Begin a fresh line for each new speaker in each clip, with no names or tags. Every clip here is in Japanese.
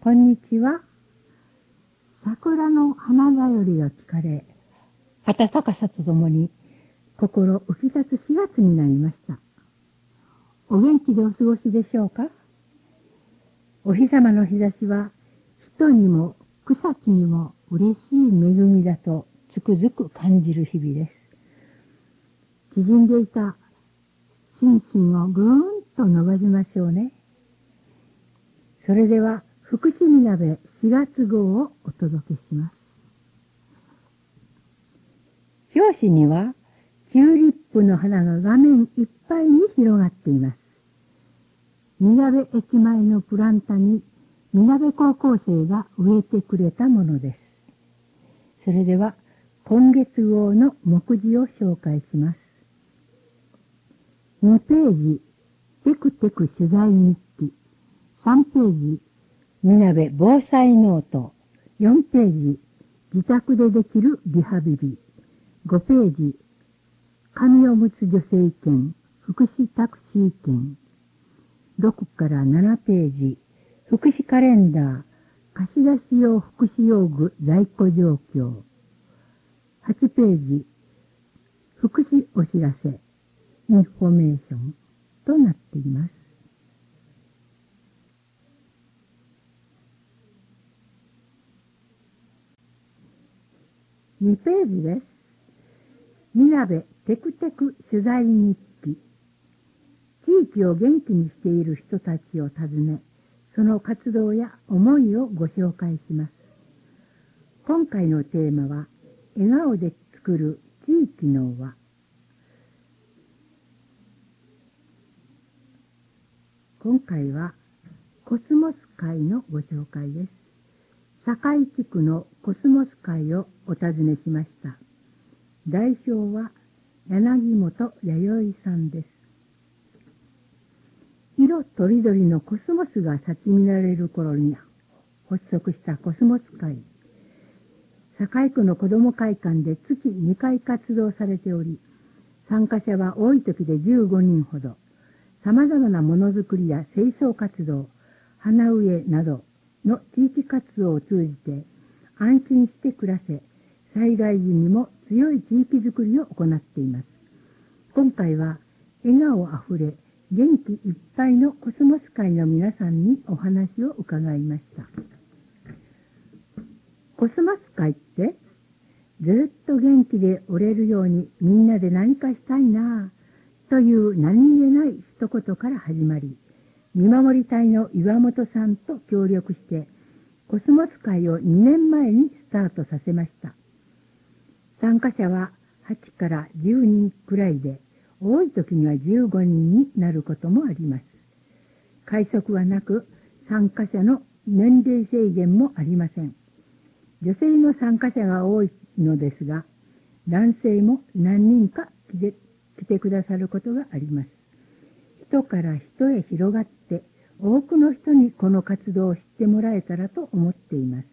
こんにちは。桜の花だよりが聞かれ、暖かさとともに心浮き立つ4月になりました。お元気でお過ごしでしょうか。お日様の日差しは人にも草木にも嬉しい恵みだとつくづく感じる日々です。縮んでいた心身をぐーんと伸ばしましょうね。それでは福祉みなべ4月号をお届けします。表紙にはチューリップの花が画面いっぱいに広がっています。みなべ駅前のプランタにみなべ高校生が植えてくれたものです。それでは今月号の目次を紹介します。2ページ、テクテク取材日記。3ページ、みなべ防災ノート。4ページ、自宅でできるリハビリ。5ページ、紙おむつ助成券、福祉タクシー券。6から7ページ、福祉カレンダー、貸し出し用福祉用具在庫状況。8ページ、福祉お知らせ、インフォメーションとなっています。2ページです。みなべテクテク取材日記。地域を元気にしている人たちを訪ね、その活動や思いをご紹介します。今回のテーマは、笑顔で作る地域の輪。今回はコスモス会のご紹介です。堺地区のコスモス会をお尋ねしました。代表は柳本弥生さんです。色とりどりのコスモスが咲き乱れる頃に発足したコスモス会。堺区の子ども会館で月2回活動されており、参加者は多い時で15人ほど。様々なものづくりや清掃活動、花植えなどの地域活動を通じて安心して暮らせ、災害時にも強い地域づくりを行っています。今回は笑顔あふれ、元気いっぱいのコスモス会の皆さんにお話を伺いました。コスモス会ってずっと元気でおれるようにみんなで何かしたいなぁという何気ない一言から始まり、見守り隊の岩本さんと協力してコスモス会を2年前にスタートさせました。参加者は8から10人くらいで、多い時には15人になることもあります。会則はなく、参加者の年齢制限もありません。女性の参加者が多いのですが、男性も何人か来てくださることがあります。人から人へ広がって、多くの人にこの活動を知ってもらえたらと思っています。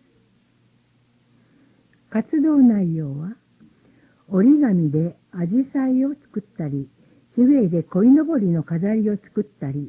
活動内容は、折り紙でアジサイを作ったり、手芸で鯉のぼりの飾りを作ったり、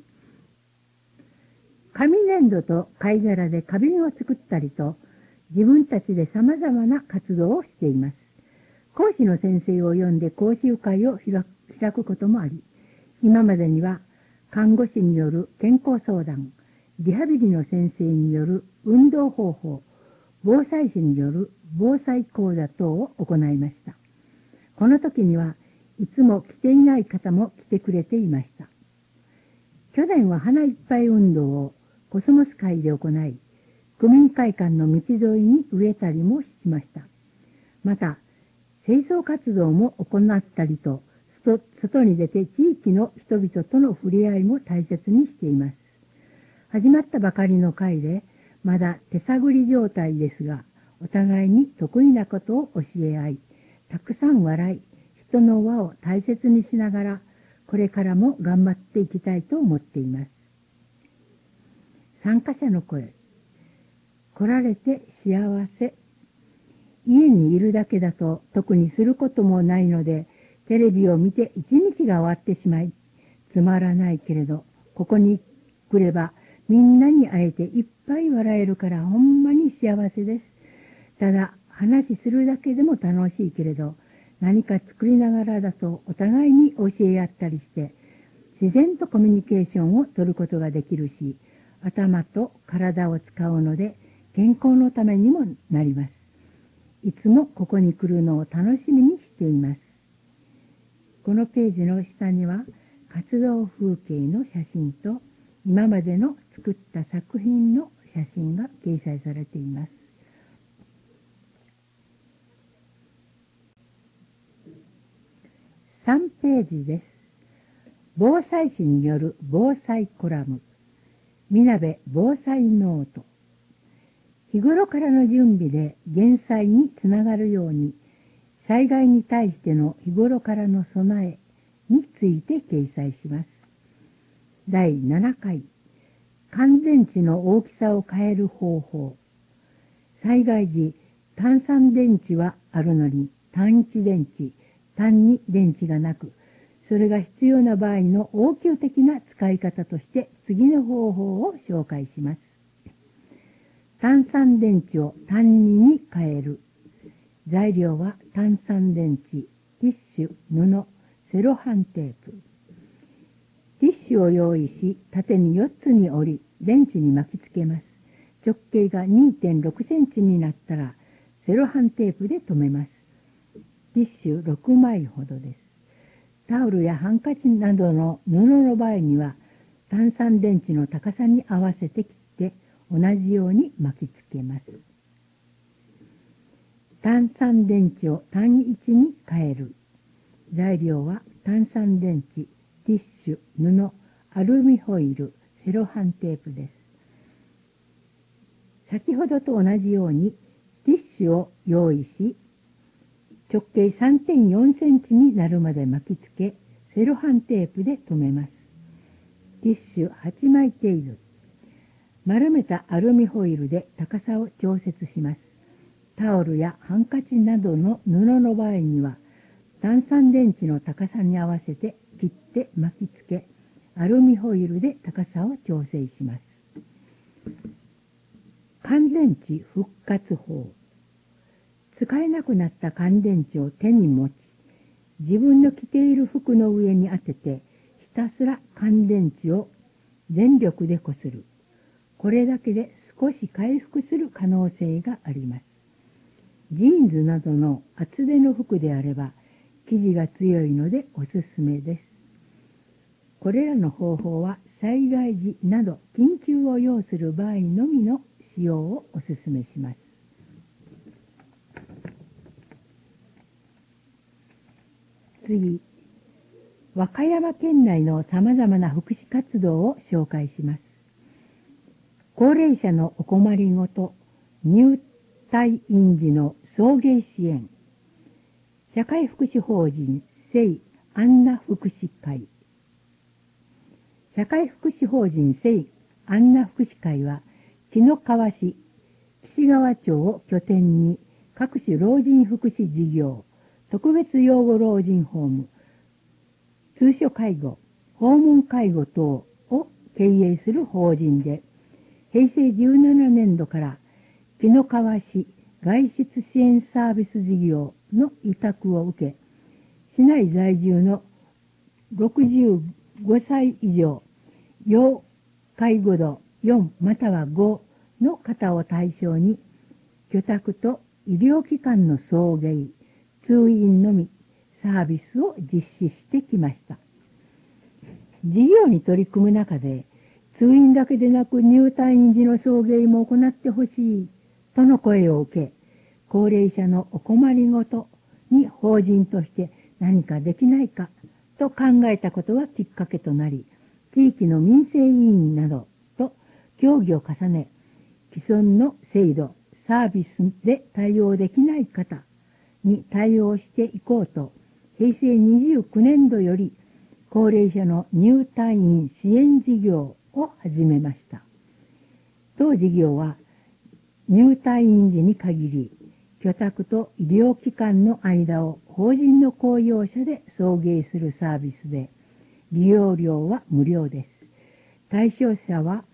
紙粘土と貝殻で花瓶を作ったりと、自分たちで様々な活動をしています。講師の先生を呼んで講習会を開くこともあり、今までには看護師による健康相談、リハビリの先生による運動方法、防災士による防災講座等を行いました。この時にはいつも来ていない方も来てくれていました。去年は花いっぱい運動をコスモス会で行い、区民会館の道沿いに植えたりもしました。また、清掃活動も行ったりと、外に出て地域の人々との触れ合いも大切にしています。始まったばかりの会で、まだ手探り状態ですが、お互いに得意なことを教え合い、たくさん笑い、人の輪を大切にしながら、これからも頑張っていきたいと思っています。参加者の声。来られて幸せ。家にいるだけだと特にすることもないので、テレビを見て一日が終わってしまい、つまらないけれど、ここに来ればみんなに会えていっぱい笑えるからほんまに幸せです。ただ話するだけでも楽しいけれど、何か作りながらだとお互いに教え合ったりして自然とコミュニケーションを取ることができるし、頭と体を使うので健康のためにもなります。いつもここに来るのを楽しみにしています。このページの下には活動風景の写真と今までの作った作品の写真が掲載されています。3ページです。防災士による防災コラム、みなべ防災ノート。日頃からの準備で減災につながるように、災害に対しての日頃からの備えについて掲載します。第7回、乾電池の大きさを変える方法。災害時、単3電池はあるのに、単1電池、単2電池がなく、それが必要な場合の応急的な使い方として次の方法を紹介します。単3電池を単2に変える。材料は単3電池、ティッシュ、布、セロハンテープ。ティッシュを用意し、縦に4つに折り、電池に巻きつけます。直径が 2.6 センチになったら、セロハンテープで留めます。ティッシュ6枚ほどです。タオルやハンカチなどの布の場合には、単3電池の高さに合わせて切って同じように巻きつけます。単3電池を単1に変える。材料は単3電池、ティッシュ、布、アルミホイル、セロハンテープです。先ほどと同じようにティッシュを用意し、直径 3.4 センチになるまで巻きつけ、セロハンテープで留めます。ティッシュ8枚程度。丸めたアルミホイルで高さを調節します。タオルやハンカチなどの布の場合には、単3電池の高さに合わせて切って巻きつけ、アルミホイルで高さを調整します。乾電池復活法。使えなくなった乾電池を手に持ち、自分の着ている服の上に当てて、ひたすら乾電池を全力でこする。これだけで少し回復する可能性があります。ジーンズなどの厚手の服であれば、生地が強いのでおすすめです。これらの方法は災害時など緊急を要する場合のみの使用をおすすめします。次、和歌山県内のさまざまな福祉活動を紹介します。高齢者のお困りごと、入退院時の送迎支援、社会福祉法人聖安奈福祉会。社会福祉法人聖安奈福祉会は、紀の川市、岸川町を拠点に各種老人福祉事業、特別養護老人ホーム、通所介護、訪問介護等を経営する法人で、平成17年度から紀の川市外出支援サービス事業の委託を受け、市内在住の65歳以上、要介護度4または5の方を対象に、居宅と医療機関の送迎、通院のみサービスを実施してきました。事業に取り組む中で、通院だけでなく入退院時の送迎も行ってほしいとの声を受け、高齢者のお困りごとに法人として何かできないかと考えたことがきっかけとなり、地域の民生委員などと協議を重ね、既存の制度、サービスで対応できない方に対応していこうと、平成29年度より高齢者の入退院支援事業を始めました。当事業は入退院時に限り、居宅と医療機関の間を法人の公用車で送迎するサービスで、利用料は無料です。対象者は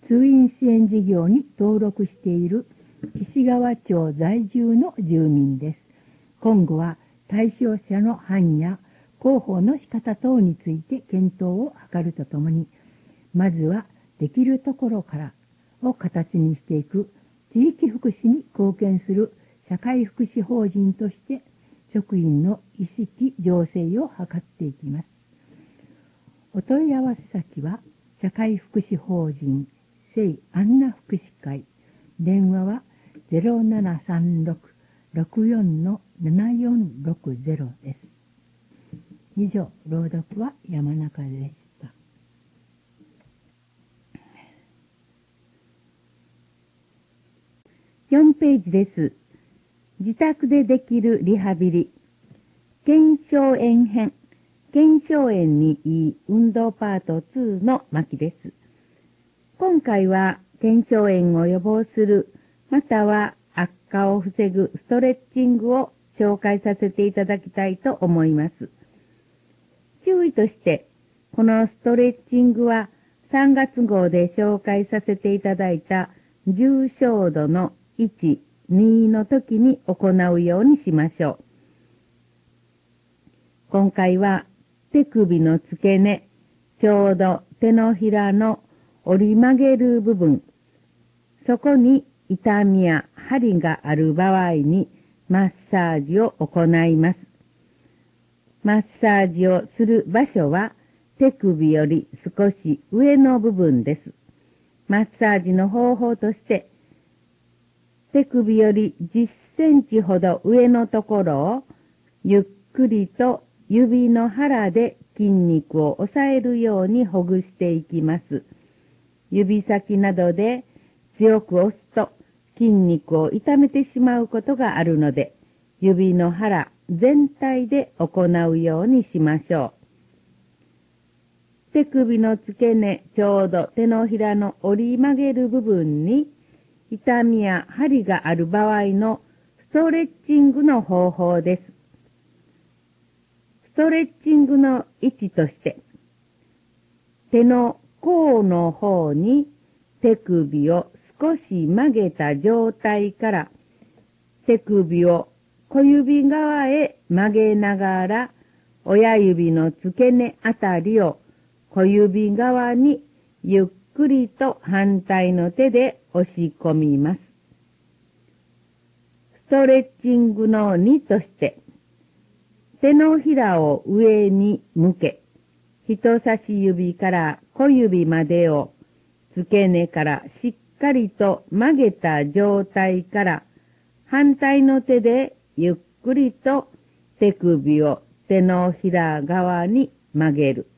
通院支援事業に登録している石川町在住の住民です。今後は対象者の範囲や広報の仕方等について検討を図るとともに、まずはできるところからを形にしていく地域福祉に貢献する社会福祉法人として職員の意識醸成を図っていきます。お問い合わせ先は社会福祉法人聖アンナ福祉会、電話は 0736-64-7460 です。以上、朗読は山中でした。4ページです。自宅でできるリハビリ。腱鞘炎編。腱鞘炎にいい運動パート2の巻です。今回は腱鞘炎を予防する、または悪化を防ぐストレッチングを紹介させていただきたいと思います。注意として、このストレッチングは3月号で紹介させていただいた重症度の1、2の時に行うようにしましょう。今回は手首の付け根、ちょうど手のひらの折り曲げる部分、そこに痛みや張りがある場合にマッサージを行います。マッサージをする場所は手首より少し上の部分です。マッサージの方法として、手首より10センチほど上のところをゆっくりと指の腹で筋肉を押さえるようにほぐしていきます。指先などで強く押すと筋肉を痛めてしまうことがあるので、指の腹全体で行うようにしましょう。手首の付け根、ちょうど手のひらの折り曲げる部分に痛みや張りがある場合のストレッチングの方法です。ストレッチングの位置として、手の甲の方に手首を少し曲げた状態から手首を小指側へ曲げながら親指の付け根あたりを小指側にゆっくりと反対の手で押し込みます。ストレッチングの2として、手のひらを上に向け、人差し指から小指までを付け根からしっかりと曲げた状態から反対の手でゆっくりと手首を手のひら側に曲げる。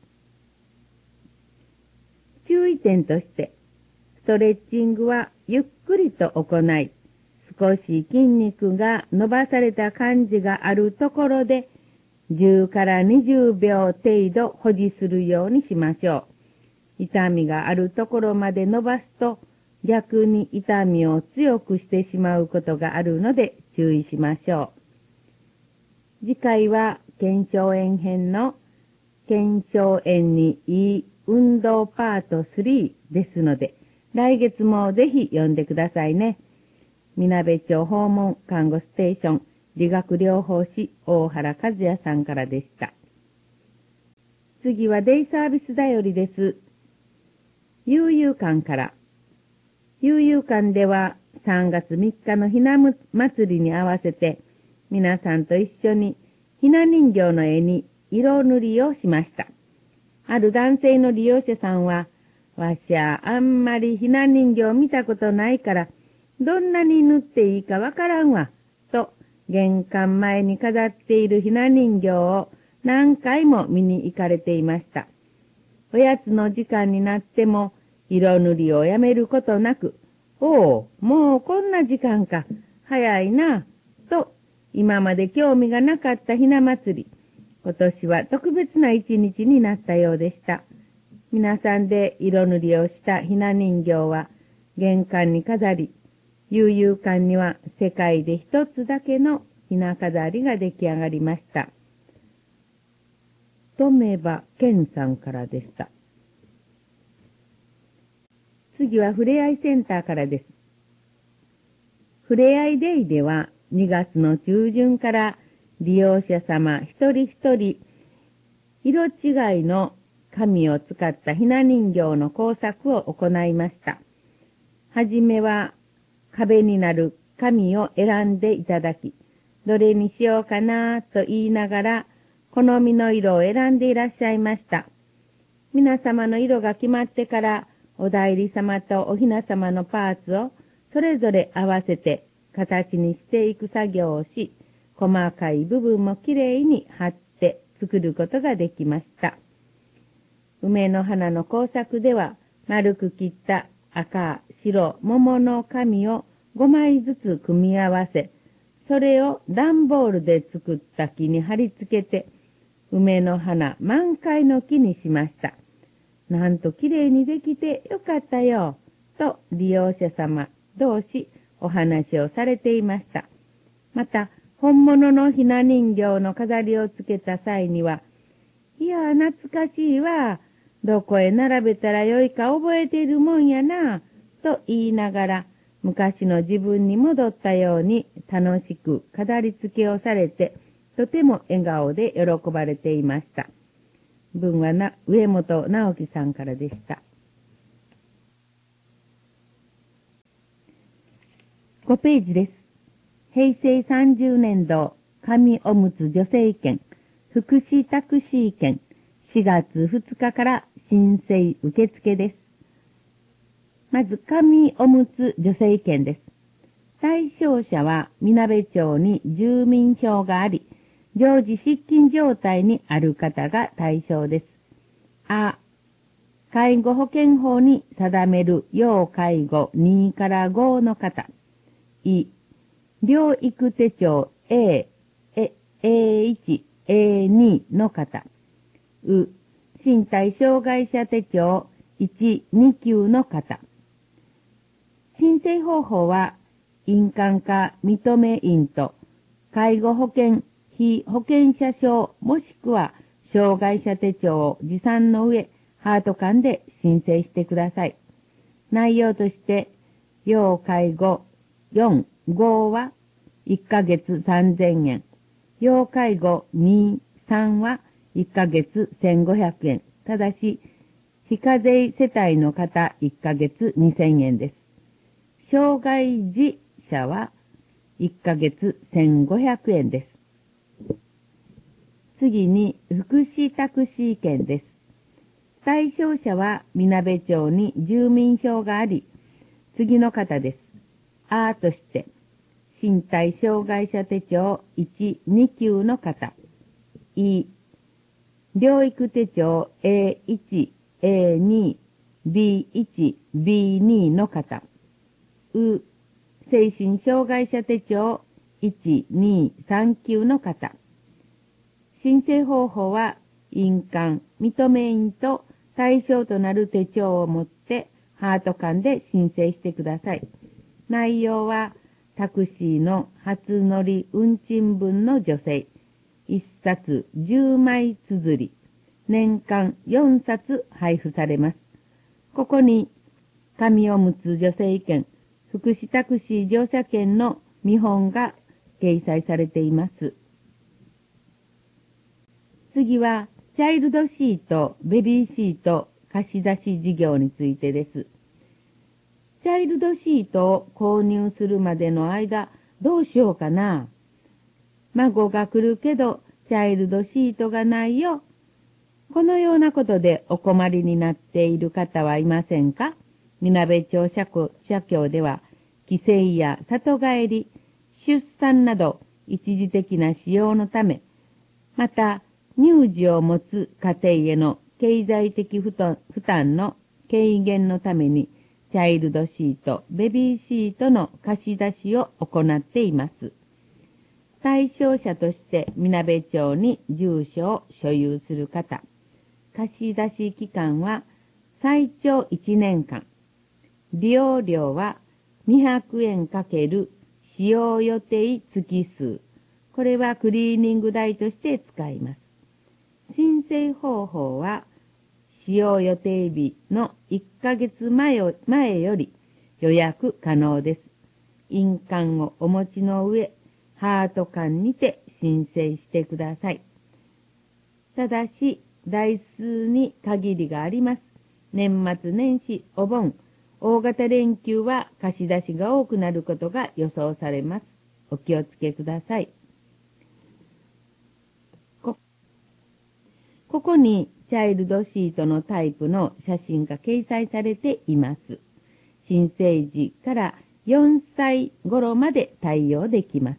注意点として、ストレッチングはゆっくりと行い、少し筋肉が伸ばされた感じがあるところで、10から20秒程度保持するようにしましょう。痛みがあるところまで伸ばすと、逆に痛みを強くしてしまうことがあるので注意しましょう。次回は腱鞘炎編の腱鞘炎にいい運動パート3ですので、来月もぜひ読んでくださいね。みなべ町訪問看護ステーション理学療法士大原和也さんからでした。次はデイサービスだよりです。悠々館から。悠々館では3月3日のひな祭りに合わせて皆さんと一緒にひな人形の絵に色塗りをしました。ある男性の利用者さんは、わしゃあんまりひな人形見たことないから、どんなに塗っていいかわからんわ、と玄関前に飾っているひな人形を何回も見に行かれていました。おやつの時間になっても色塗りをやめることなく、おう、もうこんな時間か、早いな、と今まで興味がなかったひな祭り。今年は特別な一日になったようでした。皆さんで色塗りをしたひな人形は玄関に飾り、悠々館には世界で一つだけのひな飾りが出来上がりました。とめばけんさんからでした。
次はふれあいセンターからです。ふれあいデイでは2月の中旬から利用者様一人一人色違いの紙を使ったひな人形の工作を行いました。はじめは壁になる紙を選んでいただき、どれにしようかなと言いながら好みの色を選んでいらっしゃいました。皆様の色が決まってからお代理様とおひな様のパーツをそれぞれ合わせて形にしていく作業をし、細かい部分もきれいに貼って作ることができました。梅の花の工作では丸く切った赤、白、桃の紙を5枚ずつ組み合わせ、それを段ボールで作った木に貼り付けて、梅の花満開の木にしました。なんときれいにできてよかったよ、と利用者様同士お話をされていました。また、本物のひな人形の飾りをつけた際には、いや、懐かしいわ。どこへ並べたらよいか覚えているもんやな、と言いながら、昔の自分に戻ったように楽しく飾り付けをされて、とても笑顔で喜ばれていました。文は上本直樹さんからでした。5ページです。平成30年度紙おむつ助成券、福祉タクシー券、4月2日から申請受付です。まず、紙おむつ助成券です。対象者は、みなべ町に住民票があり、常時失禁状態にある方が対象です。あ、介護保険法に定める要介護2から5の方。い、療育手帳 A1、A2 の方。う、身体障害者手帳1、2級の方。申請方法は、印鑑か認め印と、介護保険、被保険者証もしくは、障害者手帳を持参の上、ハート館で申請してください。内容として、要介護4、5は1ヶ月3000円。要介護2、3は1ヶ月1500円。ただし、非課税世帯の方1ヶ月2000円です。障害児者は1ヶ月1500円です。次に、福祉タクシー券です。対象者は、みなべ町に住民票があり、次の方です。あとして、身体障害者手帳1、2級の方。い、療育手帳 A1、A2、B1、B2 の方。う、精神障害者手帳1、2、3級の方。申請方法は、印鑑、認め印と対象となる手帳を持って、ハート館で申請してください。内容は、タクシーの初乗り運賃分の助成、1冊10枚綴り、年間4冊配布されます。ここに、紙おむつ助成券、福祉タクシー乗車券の見本が掲載されています。次は、チャイルドシート、ベビーシート、貸し出し事業についてです。チャイルドシートを購入するまでの間、どうしようかな。孫が来るけど、チャイルドシートがないよ。このようなことでお困りになっている方はいませんか？みなべ町社協では、帰省や里帰り、出産など一時的な使用のため、また、乳児を持つ家庭への経済的負担の軽減のために、チャイルドシート、ベビーシートの貸し出しを行っています。対象者として、みなべ町に住所を所有する方。貸し出し期間は最長1年間。利用料は200円かける使用予定月数。これはクリーニング代として使います。申請方法は、 使用予定日の1ヶ月前より予約可能です。印鑑をお持ちの上、ハート館にて申請してください。ただし、台数に限りがあります。年末年始、お盆、大型連休は貸し出しが多くなることが予想されます。お気をつけください。ここにチャイルドシートのタイプの写真が掲載されています。新生児から4歳頃まで対応できます。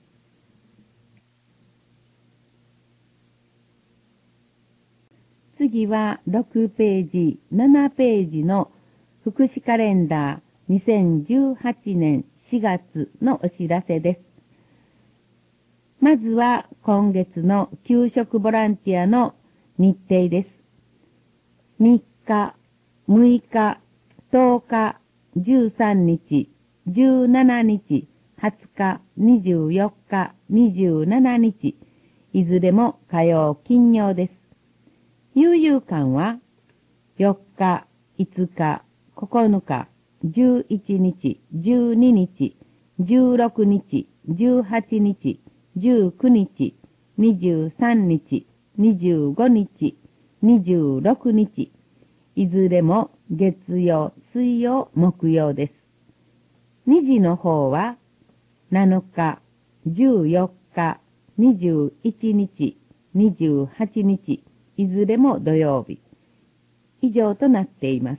次は6ページ、7ページの福祉カレンダー2018年4月のお知らせです。まずは今月の給食ボランティアの日程です。3日、6日、10日、13日、17日、20日、24日、27日、いずれも火曜、金曜です。悠々館は4日、5日、9日、11日、12日、16日、18日、19日、23日、25日、26日、いずれも月曜、水曜、木曜です。2時の方は7日、14日、21日、28日、いずれも土曜日。以上となっています。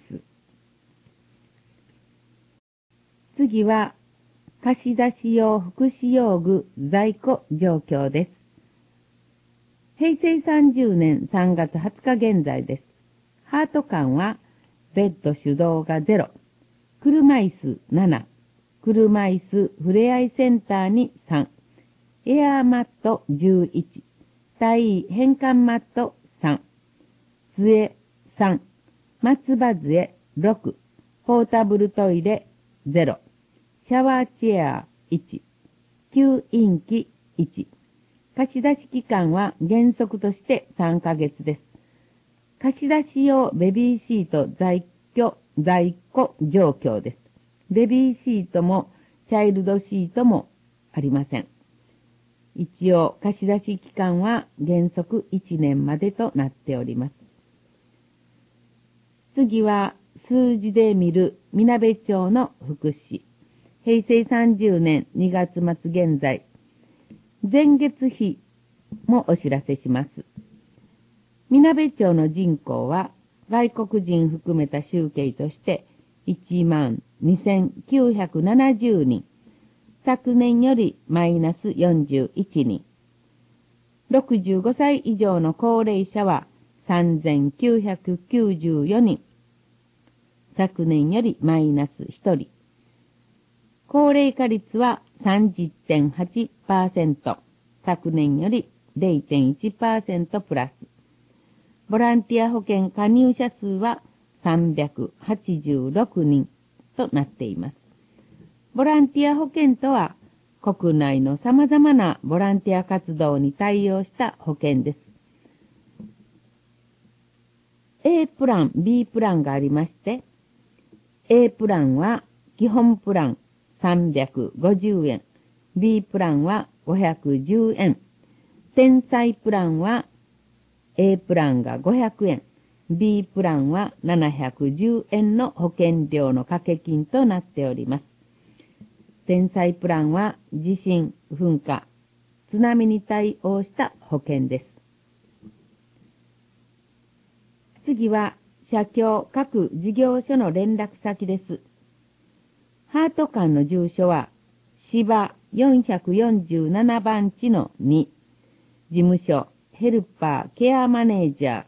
次は、貸し出し用福祉用具在庫状況です。平成30年3月20日現在です。ハート館は、ベッド手動が0、車椅子7、車椅子ふれあいセンターに3、エアーマット11、体位変換マット3、杖3、松葉杖6、ポータブルトイレ0、シャワーチェア1、吸引機1。貸し出し期間は原則として3ヶ月です。貸し出し用ベビーシート在庫状況です。ベビーシートもチャイルドシートもありません。一応貸し出し期間は原則1年までとなっております。次は数字で見るみなべ町の福祉。平成30年2月末現在、前月比もお知らせします。みなべ町の人口は外国人含めた集計として12,970人。昨年よりマイナス41人。65歳以上の高齢者は3,994人。昨年よりマイナス1人。高齢化率は 30.8%。昨年より 0.1% プラス。ボランティア保険加入者数は386人となっています。ボランティア保険とは、国内の様々なボランティア活動に対応した保険です。A プラン、B プランがありまして、A プランは基本プラン350円、B プランは510円、天才プランは A プランが500円、B プランは710円の保険料の掛け金となっております。天才プランは地震、噴火、津波に対応した保険です。次は社協各事業所の連絡先です。ハート館の住所は芝447番地の2、事務所ヘルパーケアマネージャー。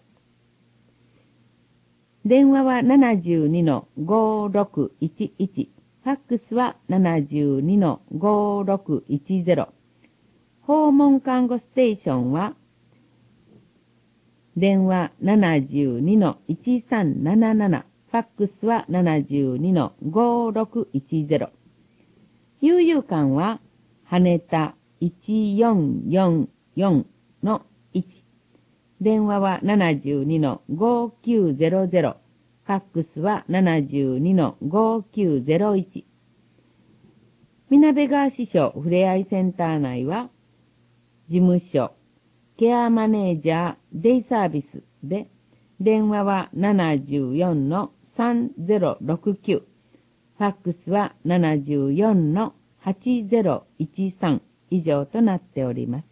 電話は 72-5611、ファックスは 72-5610。訪問看護ステーションは電話 72-1377、ファックスは 72-5610。悠々館は羽田1444の1、 電話は 72-5900、ファックスは 72-5901。みなべ川支所ふれあいセンター内は、事務所、ケアマネージャー、デイサービスで、電話は 74-3069、ファックスは 74-8013 以上となっております。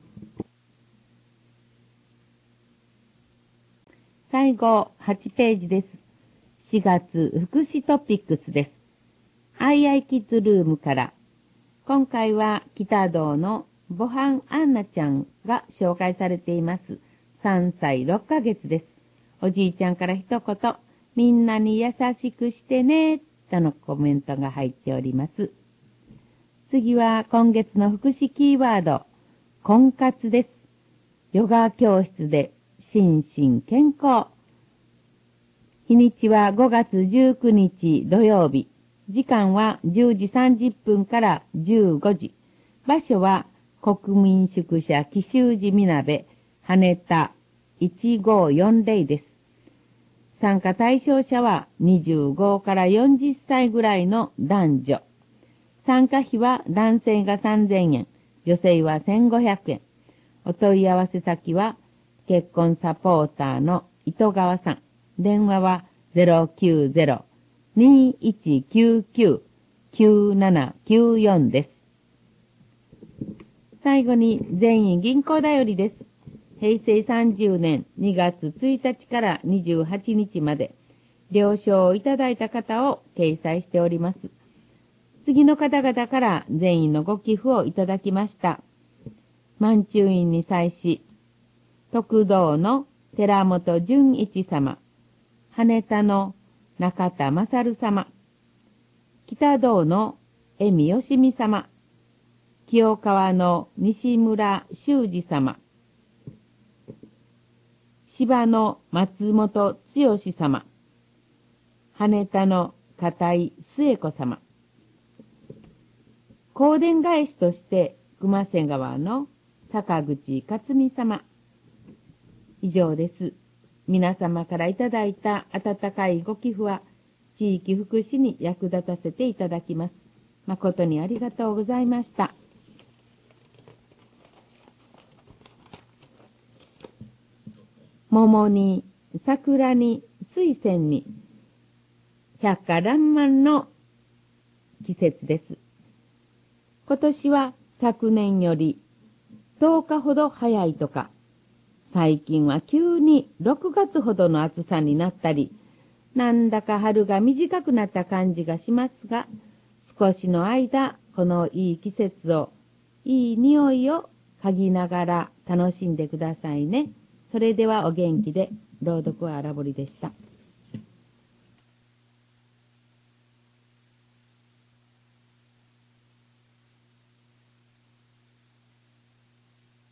最後、8ページです。4月福祉トピックスです。アイアイキッズルームから、今回は北道のボハンアンナちゃんが紹介されています。3歳6ヶ月です。おじいちゃんから一言、みんなに優しくしてね、とのコメントが入っております。次は今月の福祉キーワード、婚活です。ヨガ教室で心身健康。日にちは5月19日土曜日。時間は10時30分から15時。場所は国民宿舎紀州寺みなべ羽田1540です。参加対象者は25から40歳ぐらいの男女。参加費は男性が3000円、女性は1500円。お問い合わせ先は結婚サポーターの糸川さん。電話は 090-2199-9794 です。最後に全員銀行だよりです。平成30年2月1日から28日まで、了承をいただいた方を掲載しております。次の方々から全員のご寄付をいただきました。満中院に際し、徳道の寺本純一様、羽田の中田勝様、北道の恵美よしみ様、清川の西村修二様、芝の松本剛様、羽田の片井末子様、香典返しとして熊瀬川の坂口克美様、以上です。皆様からいただいた温かいご寄付は地域福祉に役立たせていただきます。誠にありがとうございました。桃に桜に水仙に百花爛漫の季節です。今年は昨年より10日ほど早いとか、最近は急に6月ほどの暑さになったり、なんだか春が短くなった感じがしますが、少しの間、このいい季節を、いい匂いを嗅ぎながら楽しんでくださいね。それではお元気で、朗読は荒堀でした。